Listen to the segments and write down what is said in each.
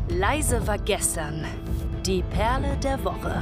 Leise war gestern. Die Perle der Woche.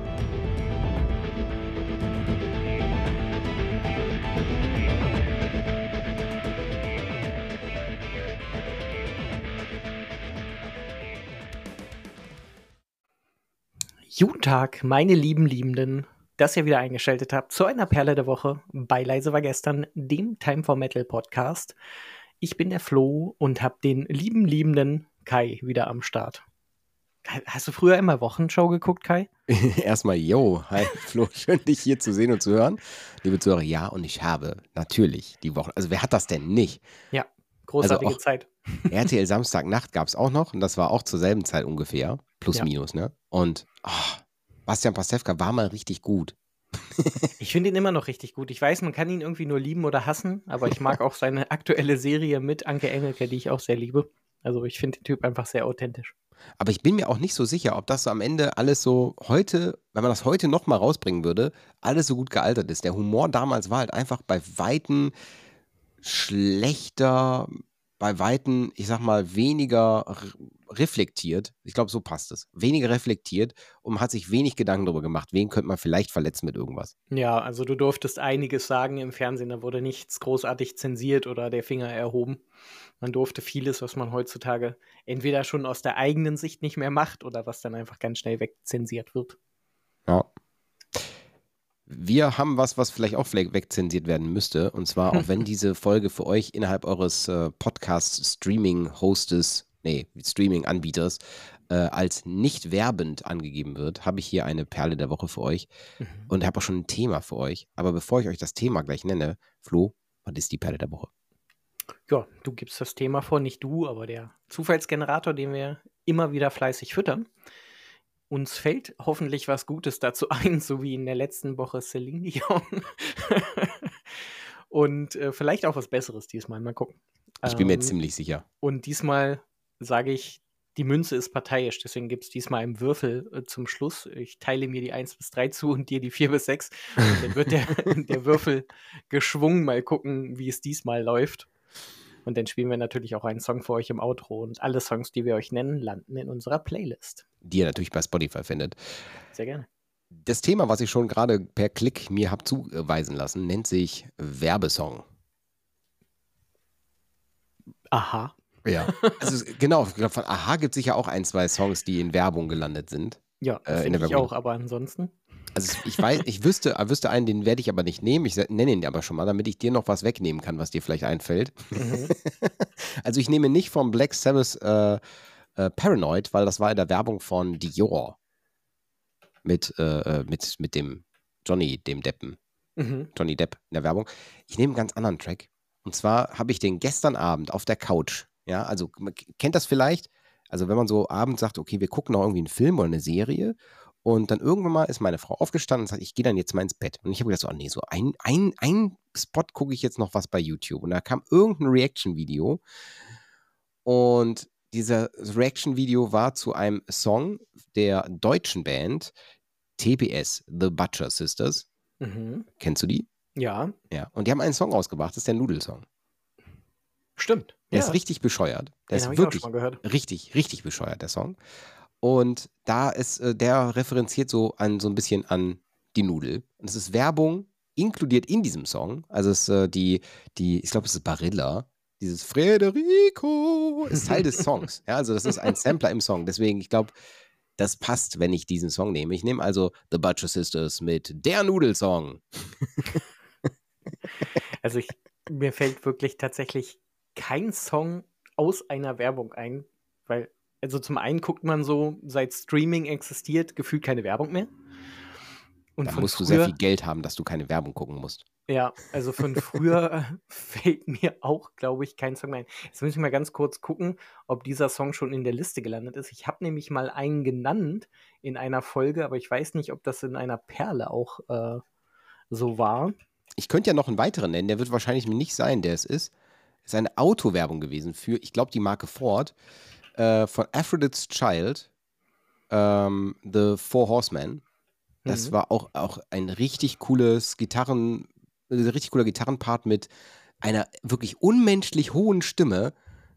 Guten Tag, meine lieben Liebenden, dass ihr wieder eingeschaltet habt zu einer Perle der Woche bei Leise war gestern, dem Time for Metal Podcast. Ich bin der Flo und habe den liebenden Kai wieder am Start. Hast du früher immer Wochenshow geguckt, Kai? Erstmal, yo, hi Flo, schön dich hier zu sehen und zu hören. Liebe Zuhörer, ja, und ich habe natürlich die Woche, also wer hat das denn nicht? Ja, großartige Zeit. RTL Samstagnacht gab es auch noch und das war auch zur selben Zeit ungefähr, plus minus, ne? Und Bastian Pastewka war mal richtig gut. Ich finde ihn immer noch richtig gut. Ich weiß, man kann ihn irgendwie nur lieben oder hassen, aber ich mag auch seine aktuelle Serie mit Anke Engelke, die ich auch sehr liebe. Also ich finde den Typ einfach sehr authentisch. Aber ich bin mir auch nicht so sicher, ob das so am Ende alles so heute, wenn man das heute nochmal rausbringen würde, alles so gut gealtert ist. Der Humor damals war halt einfach bei Weitem schlechter, bei Weitem, ich sag mal, weniger reflektiert. Ich glaube, so passt es. Weniger reflektiert und man hat sich wenig Gedanken darüber gemacht, wen könnte man vielleicht verletzen mit irgendwas. Ja, also du durftest einiges sagen im Fernsehen, da wurde nichts großartig zensiert oder der Finger erhoben. Man durfte vieles, was man heutzutage entweder schon aus der eigenen Sicht nicht mehr macht oder was dann einfach ganz schnell wegzensiert wird. Ja. Wir haben was vielleicht auch wegzensiert werden müsste. Und zwar, auch wenn diese Folge für euch innerhalb eures Streaming-Anbieters als nicht werbend angegeben wird, habe ich hier eine Perle der Woche für euch und habe auch schon ein Thema für euch. Aber bevor ich euch das Thema gleich nenne, Flo, was ist die Perle der Woche? Ja, du gibst das Thema vor, nicht du, aber der Zufallsgenerator, den wir immer wieder fleißig füttern. Uns fällt hoffentlich was Gutes dazu ein, so wie in der letzten Woche Celine Dion. Und vielleicht auch was Besseres diesmal. Mal gucken. Ich bin mir ziemlich sicher. Und diesmal sage ich, die Münze ist parteiisch. Deswegen gibt es diesmal einen Würfel zum Schluss. Ich teile mir die 1 bis 3 zu und dir die 4 bis 6. Und dann wird der Würfel geschwungen. Mal gucken, wie es diesmal läuft. Und dann spielen wir natürlich auch einen Song für euch im Outro. Und alle Songs, die wir euch nennen, landen in unserer Playlist. Die ihr natürlich bei Spotify findet. Sehr gerne. Das Thema, was ich schon gerade per Klick mir habe zuweisen lassen, nennt sich Werbesong. Aha. Ja. Also genau, ich glaube, von Aha gibt es sicher auch 1, 2 Songs, die in Werbung gelandet sind. Ja, finde ich auch, aber ansonsten. Also ich wüsste einen, den werde ich aber nicht nehmen. Ich nenne ihn aber schon mal, damit ich dir noch was wegnehmen kann, was dir vielleicht einfällt. Also ich nehme nicht vom Black Sabbath Paranoid, weil das war in der Werbung von Dior. Mit dem Johnny, dem Deppen. Johnny Depp in der Werbung. Ich nehme einen ganz anderen Track. Und zwar habe ich den gestern Abend auf der Couch. Ja, also man kennt das vielleicht. Also wenn man so abends sagt, okay, wir gucken noch irgendwie einen Film oder eine Serie. Und dann irgendwann mal ist meine Frau aufgestanden und sagt, ich gehe dann jetzt mal ins Bett. Und ich habe gedacht, so, nee, so ein Spot gucke ich jetzt noch was bei YouTube. Und da kam irgendein Reaction-Video. Und dieser Reaction-Video war zu einem Song der deutschen Band TBS, The Butcher Sisters. Kennst du die? Ja. Ja. Und die haben einen Song rausgebracht, das ist der Nudelsong. Stimmt. Der ist richtig bescheuert. Der ist wirklich richtig bescheuert, der Song. Und da ist, der referenziert so ein bisschen an die Nudel. Und es ist Werbung inkludiert in diesem Song. Also es ist ich glaube, es ist Barilla. Dieses Federico ist Teil des Songs. Ja, also das ist ein Sampler im Song. Deswegen, ich glaube, das passt, wenn ich diesen Song nehme. Ich nehme also The Butcher Sisters mit der Nudelsong. Also mir fällt wirklich tatsächlich kein Song aus einer Werbung ein, weil, also zum einen guckt man so, seit Streaming existiert, gefühlt keine Werbung mehr. Und da musst du sehr viel Geld haben, dass du keine Werbung gucken musst. Ja, also von früher fällt mir auch, glaube ich, kein Song mehr ein. Jetzt muss ich mal ganz kurz gucken, ob dieser Song schon in der Liste gelandet ist. Ich habe nämlich mal einen genannt in einer Folge, aber ich weiß nicht, ob das in einer Perle auch so war. Ich könnte ja noch einen weiteren nennen, der wird wahrscheinlich nicht sein, der es ist. Es ist eine Autowerbung gewesen für, ich glaube, die Marke Ford, von Aphrodite's Child, The Four Horsemen. Das war auch ein richtig cooler Gitarrenpart mit einer wirklich unmenschlich hohen Stimme.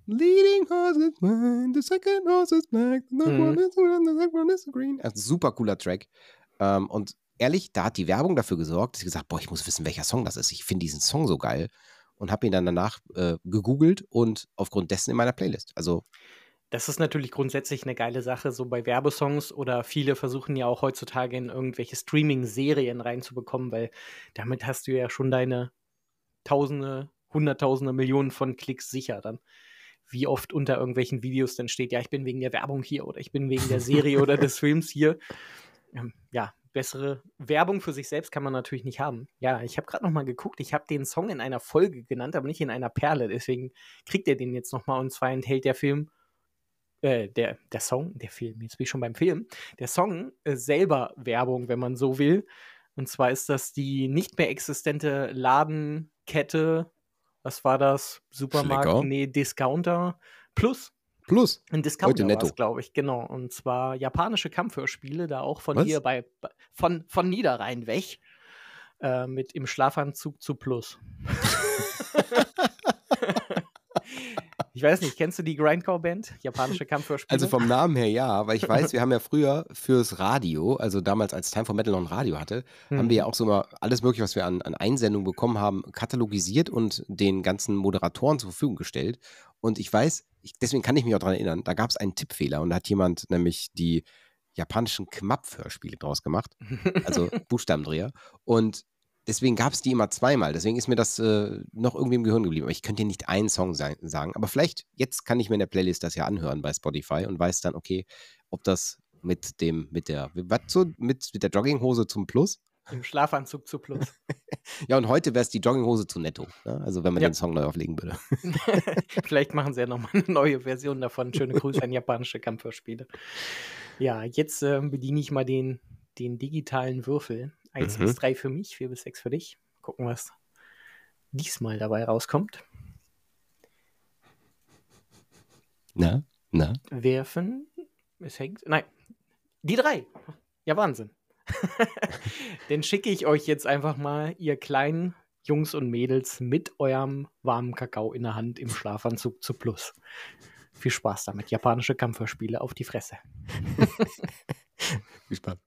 Leading horse is white, the second horse is black, the third one is red, the second one is green. Also, super cooler Track. Und ehrlich, da hat die Werbung dafür gesorgt, dass ich gesagt habe, ich muss wissen, welcher Song das ist. Ich finde diesen Song so geil und habe ihn dann danach gegoogelt und aufgrund dessen in meiner Playlist. Also das ist natürlich grundsätzlich eine geile Sache, so bei Werbesongs, oder viele versuchen ja auch heutzutage in irgendwelche Streaming-Serien reinzubekommen, weil damit hast du ja schon deine Tausende, Hunderttausende, Millionen von Klicks sicher dann. Wie oft unter irgendwelchen Videos dann steht, ja, ich bin wegen der Werbung hier oder ich bin wegen der Serie oder des Films hier. Ja, bessere Werbung für sich selbst kann man natürlich nicht haben. Ja, ich habe gerade noch mal geguckt, ich habe den Song in einer Folge genannt, aber nicht in einer Perle, deswegen kriegt er den jetzt noch mal, und zwar enthält der Film der Song, der Film, jetzt bin ich schon beim Film, der Song selber Werbung, wenn man so will. Und zwar ist das die nicht mehr existente Ladenkette, was war das? Supermarkt? Schlecker. Nee, Discounter Plus. Plus. Ein Heute Discounter war netto. es, glaube ich, genau. Und zwar japanische Kampfhörspiele, da auch von Was? hier von Niederrhein weg, mit im Schlafanzug zu Plus. Ich weiß nicht, kennst du die Grindcore-Band? Japanische Kampfhörspiele? Also vom Namen her ja, weil ich weiß, wir haben ja früher fürs Radio, also damals als Time for Metal noch ein Radio hatte, haben wir ja auch so immer alles mögliche, was wir an Einsendungen bekommen haben, katalogisiert und den ganzen Moderatoren zur Verfügung gestellt. Und ich weiß, deswegen kann ich mich auch daran erinnern, da gab es einen Tippfehler und da hat jemand nämlich die japanischen Kmap-Hörspiele draus gemacht, also Buchstabendreher. Und deswegen gab es die immer zweimal. Deswegen ist mir das noch irgendwie im Gehirn geblieben. Aber ich könnte dir nicht einen Song sagen. Aber vielleicht, jetzt kann ich mir in der Playlist das ja anhören bei Spotify und weiß dann, okay, ob das mit der Jogginghose zum Plus? Im Schlafanzug zu Plus. Ja, und heute wäre es die Jogginghose zu Netto. Ne? Also wenn man Ja. den Song neu auflegen würde. Vielleicht machen sie ja nochmal eine neue Version davon. Schöne Grüße an japanische Kampfhörspiele. Ja, jetzt bediene ich mal den digitalen Würfel. 1 bis 3 für mich, 4 bis 6 für dich. Gucken, was diesmal dabei rauskommt. Na? Werfen. Es hängt. Nein. Die 3. Ja, Wahnsinn. Dann schicke ich euch jetzt einfach mal, ihr kleinen Jungs und Mädels, mit eurem warmen Kakao in der Hand im Schlafanzug zu Plus. Viel Spaß damit. Japanische Kampfhörspiele auf die Fresse. Viel Spaß.